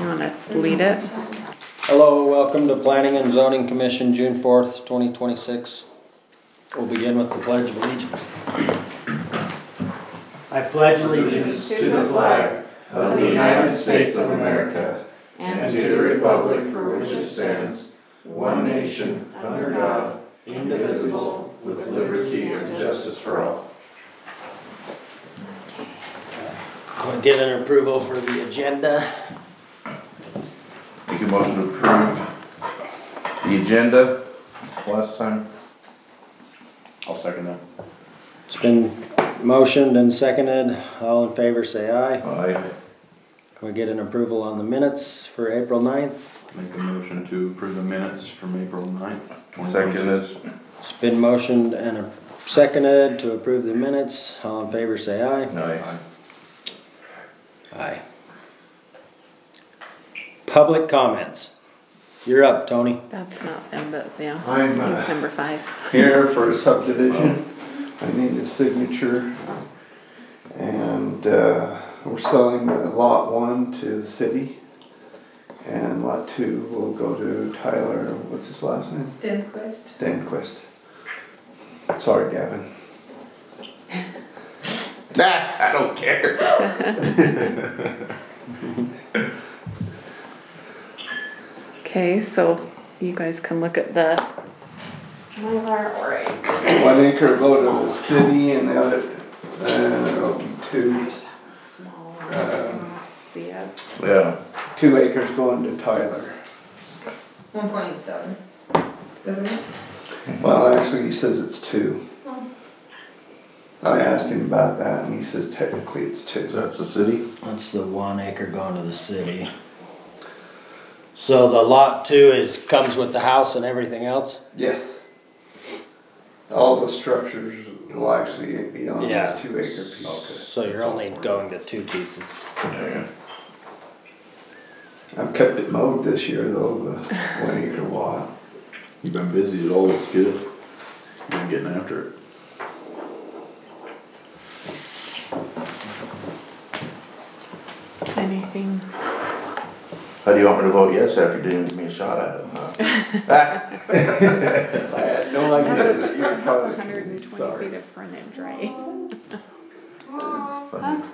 You wanna lead it? Hello, welcome to Planning and Zoning Commission, June 4th, 2026. We'll begin with the Pledge of Allegiance. I pledge allegiance to the flag of the United States of America and to the republic for which it stands, one nation, under God, indivisible, with liberty and justice for all. We'll get an approval for the agenda. Make a motion to approve the agenda last time. I'll second that. It's been motioned and seconded. All in favor say aye. Aye. Can we get an approval on the minutes for April 9th? Make a motion to approve the minutes from April 9th. Seconded. It's been motioned and seconded to approve the minutes. All in favor say aye. Aye. Aye. Public comments. You're up, Tony. That's not them, but yeah. I'm It's number 5. here for a subdivision. I need a signature. And we're selling lot 1 to the city. And lot 2 will go to Tyler, what's his last name? Stenquist. Stenquist. Sorry, Gavin. Nah, I don't care. Okay, so you guys can look at the Mylar or 1 acre will go to the city and the other, it'll be 2. small. See it. Yeah. 2 acres going to Tyler. 1.7, isn't it? Well, actually, he says it's 2. I asked him about that, and he says technically it's 2. So that's the city? That's the 1 acre going to the city. So the lot 2 comes with the house and everything else? Yes. All the structures will actually be on Yeah. the 2 acre piece. So you're only going to 2 pieces. Yeah. I've kept it mowed this year though, the 1 acre lot. You've been busy, it's always good. You've been getting after it. Anything? How do you want me to vote yes after you didn't give me a shot at it? Huh? I had no idea that you were That's probably 120 sorry. feet of frontage, right? It's funny.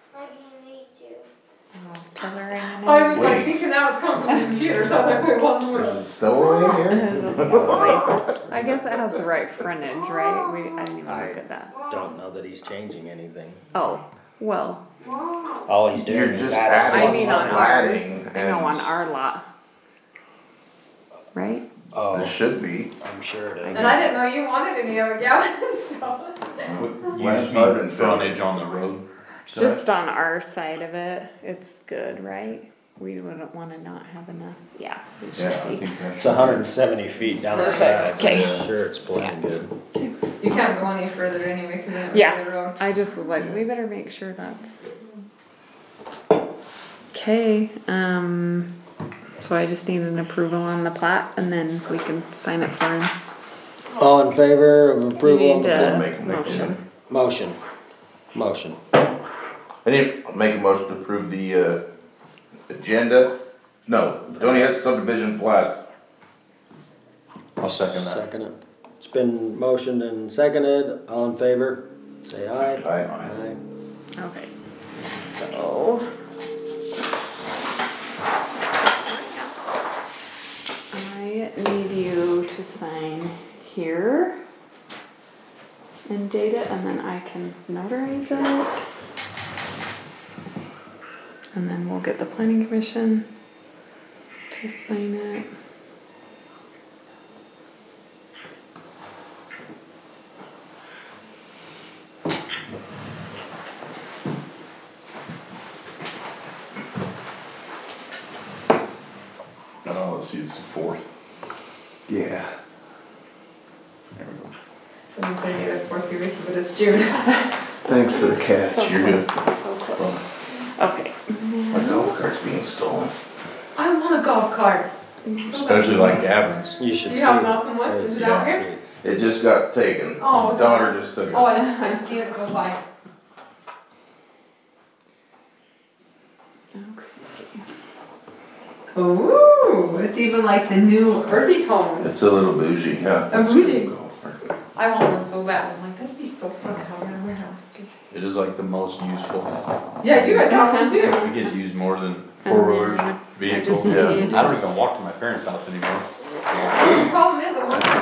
Oh, tell her I know. I was like thinking that was coming from the computer, so I was like, wait, one more. Is it stowaway here? It's a small- I guess it has the right frontage, right? I didn't even look at that. Don't know that he's changing anything. Oh, well, All he's doing You're is just adding. I mean on ours. adding, I know on and our lot. Right? Oh, There should be. I'm sure it And is. I didn't know you wanted any of it, Gavin, so. You Well, just it's hard need and frontage on the road. Just on our side of it, it's good, right? We wouldn't wanna not have enough, yeah, it Yeah, I should be. think that It's should 170 feet down the side. Perfect. Okay. I'm sure it's plenty good. You can't go any further anyway, cause then it Yeah. would be the road. I just was like, we better make sure that's. Okay, so I just need an approval on the plat and then we can sign it for him. All in favor of You approval? need of the to Make a motion. Motion. Motion. I need to make a motion to approve the agenda. No, Tony has subdivision plat. I'll second that. Second it. It's been motioned and seconded. All in favor? Say aye. Aye. Aye. Okay, so. I need you to sign here and date it, and then I can notarize it. And then we'll get the planning commission to sign it. Oh, let's use the 4th. Yeah. There we go. I was gonna say the 4th be Ricky, but it's June. Thanks for the catch. So You're good. close, so close. Okay. My golf cart's being stolen. I want a golf cart. Especially like Gavin's. You should Do see. you have an awesome one? Is it out Yeah. here? It just got taken. Oh, My daughter just took it. Oh, I see it go by. Okay. Ooh, it's even like the new earthy tones. It's a little bougie, yeah. A bougie. I want one so bad. I'm like, that'd be so fun to have in a warehouse. It is like the most useful. Yeah, you guys have one too. It gets used more than four-wheelers, vehicles. I Yeah. just I don't even walk to my parents' house anymore. The problem is, I want to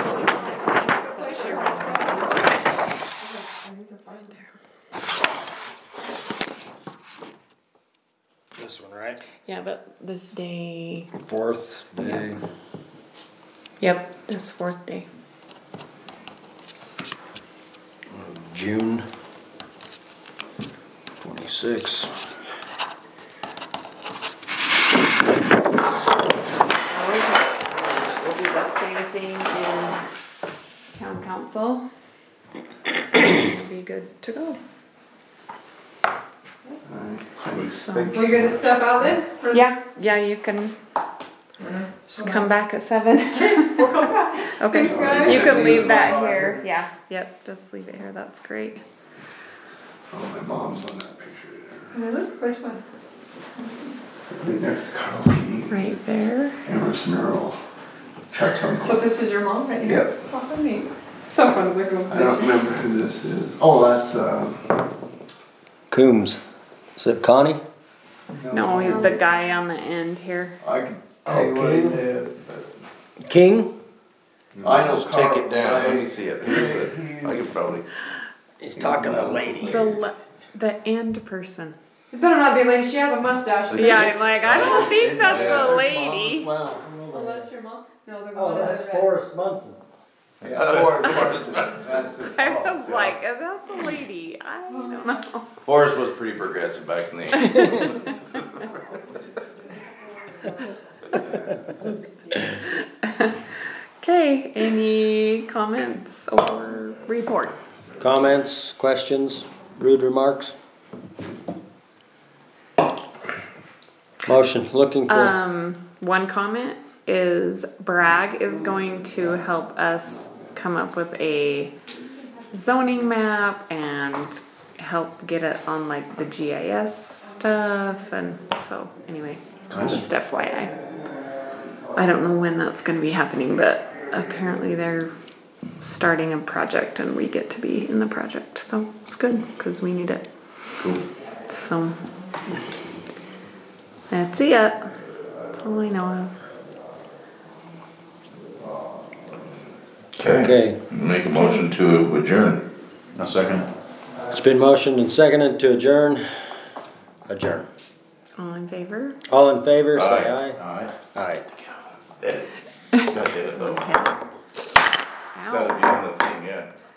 This one, right? Yeah, but this day, 4th day. yep, this 4th day. June 26. We'll do the same thing in town council. We'll be good to go. So- We good to step out then? Or- Yeah, you can just come back at 7. We'll come back. Okay, Thanks, guys. you can leave that here. Yeah, yep, just leave it here. That's great. Oh, my mom's on that picture Really? Which one? there. Right next to Carl Key, Right there. Emerson Earl, Chuck's So uncle. this is your mom, right? here? Yep. Oh, neat. So fun to look at. I don't remember who this is. Oh, that's, Coombs. Is it Connie? No, he's the guy on the end here. I can tell you what he did, but King? I know Just take Carl. it down, let me see it. Here's it. I could probably, He's talking to the lady. The end person. It better not be a lady. She has a mustache. Yeah, I'm like, I don't think that's a lady. Oh, that's your mom? No, the Oh, one in that's the red. Forrest Munson. Forrest. Oh, I was like, that's a lady. I don't know. Forrest was pretty progressive back in the 80s. Okay, any comments or reports? Comments, questions, rude remarks? Motion, looking for, One comment is Bragg is going to help us come up with a zoning map and help get it on like the GIS stuff, and so anyway, just FYI. I don't know when that's gonna be happening, but apparently they're starting a project and we get to be in the project, so it's good, cause we need it. Cool. So, that's it. That's all I know of. okay. Make a motion to adjourn. A second. It's been motioned and seconded to adjourn. Adjourn. All in favor? All in favor, say Aye. aye. Alright. Aye. Got it though. Okay.